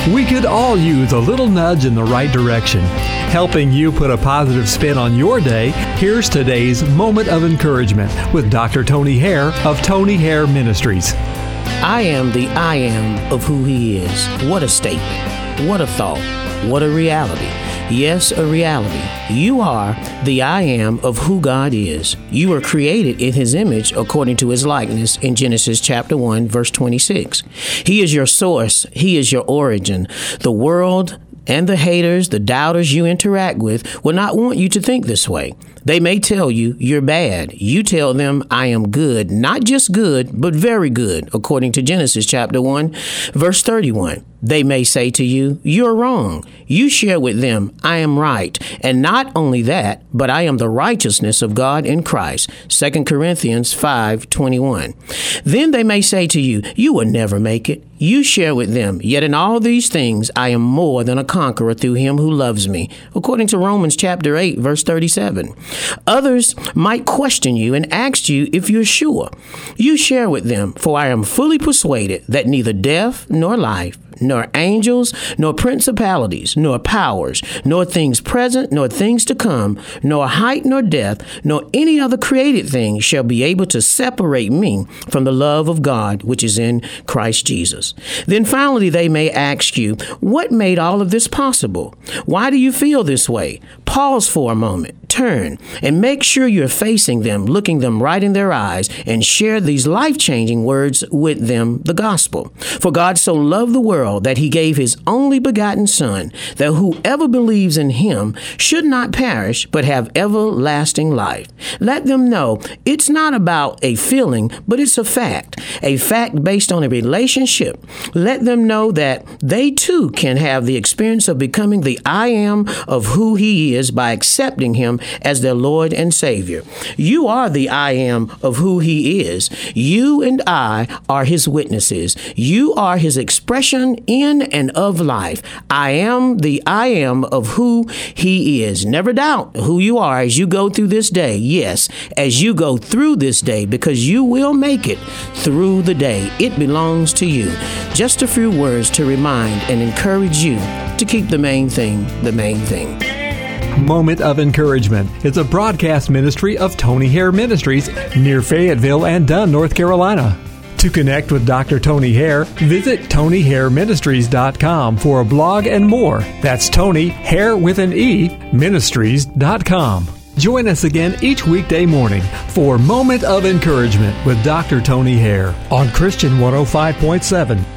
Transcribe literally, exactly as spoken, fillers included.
We could all use a little nudge in the right direction. Helping you put a positive spin on your day, here's today's Moment of Encouragement with Doctor Tony Hare of Tony Hare Ministries. I am the I am of who He is. What a statement. What a thought. What a reality. Yes, a reality. You are the I am of who God is. You are created in His image according to His likeness in Genesis chapter one, verse twenty-six. He is your source. He is your origin. The world and the haters, the doubters you interact with will not want you to think this way. They may tell you you're bad. You tell them I am good, not just good, but very good, according to Genesis chapter one, verse thirty-one. They may say to you, you're wrong. You share with them, I am right. And not only that, but I am the righteousness of God in Christ. Second Corinthians five twenty-one. Then they may say to you, you will never make it. You share with them, yet in all these things I am more than a conqueror through Him who loves me, according to Romans chapter eight, verse thirty-seven. Others might question you and ask you if you're sure. You share with them, for I am fully persuaded that neither death nor life, nor angels, nor principalities, nor powers, nor things present, nor things to come, nor height, nor depth, nor any other created thing shall be able to separate me from the love of God, which is in Christ Jesus. Then finally, they may ask you, what made all of this possible? Why do you feel this way? Pause for a moment. Turn and make sure you're facing them, looking them right in their eyes, and share these life-changing words with them, the gospel. For God so loved the world that He gave His only begotten Son, that whoever believes in Him should not perish, but have everlasting life. Let them know it's not about a feeling, but it's a fact, a fact based on a relationship. Let them know that they too can have the experience of becoming the I am of who He is by accepting Him as their Lord and Savior. You are the I am of who He is. You and I are His witnesses. You are His expression in and of life. I am the I am of who He is. Never doubt who you are as you go through this day. Yes, as you go through this day, because you will make it through the day. It belongs to you. Just a few words to remind and encourage you to keep the main thing the main thing. Moment of Encouragement is a broadcast ministry of Tony Hare Ministries near Fayetteville and Dunn, North Carolina. To connect with Doctor Tony Hare, visit Tony Hare Ministries dot com for a blog and more. That's Tony Hare with an E, Ministries dot com. Join us again each weekday morning for Moment of Encouragement with Doctor Tony Hare on Christian one oh five point seven